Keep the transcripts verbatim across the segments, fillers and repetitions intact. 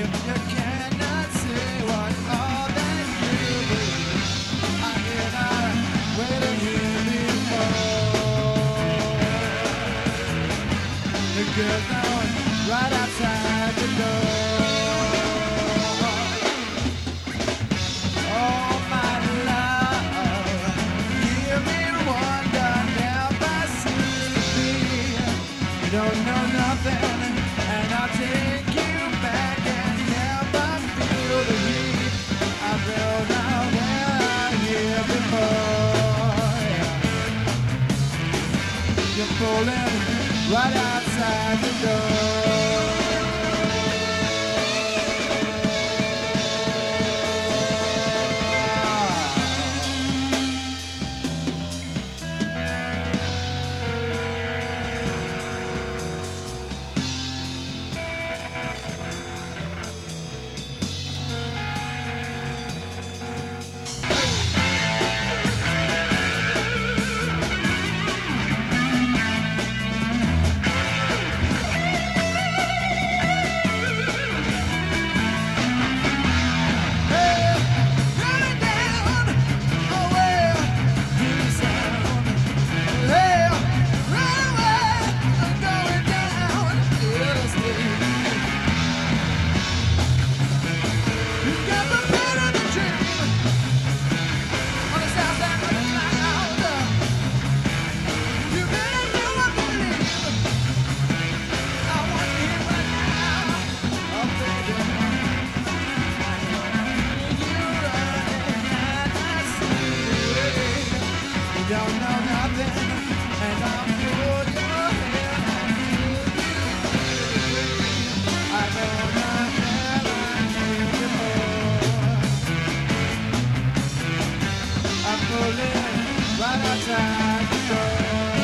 You cannot see what all that you believe. I cannot wait to hear before. The girl's now right outside the door. Oh my love, give me wonder, never seems to be. You don't know nothing, and I'll take you back and never feel the heat I felt out there here before. You're pulling right outside the door. Don't know nothing, and I'm good. Your head, I know nothing like you before. I'm pulling right outside the door.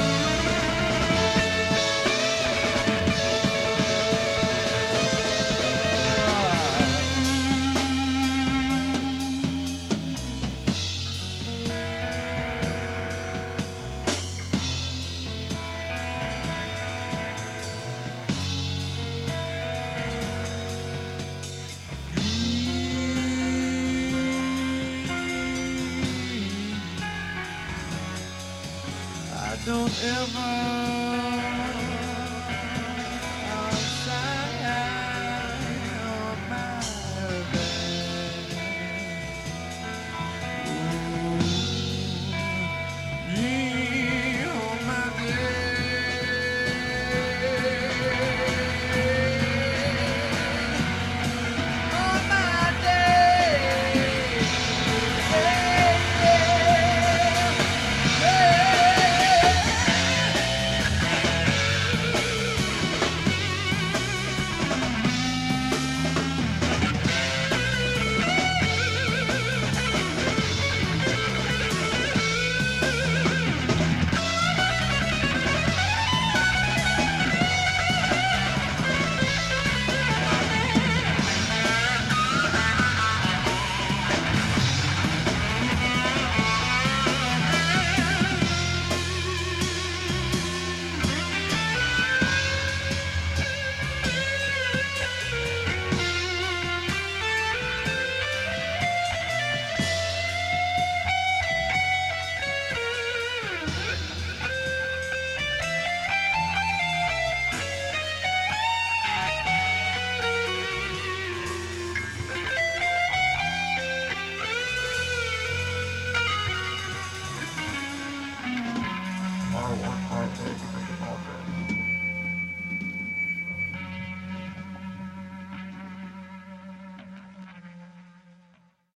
Don't ever outside of my bed. Ooh, me on my bed, on my day. Hey, yeah, hey. R one five eight, make it all good.